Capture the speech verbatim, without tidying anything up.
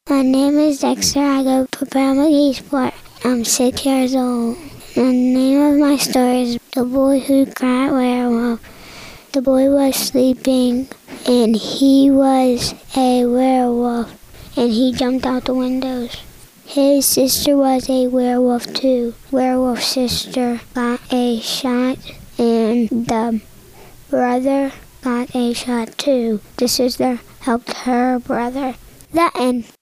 My name is Dexter. I go to Primary Sport. I'm six years old. The name of my story is The Boy Who Cried Werewolf. The boy was sleeping, and he was a werewolf, and he jumped out the windows. His sister was a werewolf too. Werewolf sister got a shot, and the brother got a shot too. The sister helped her brother. The end.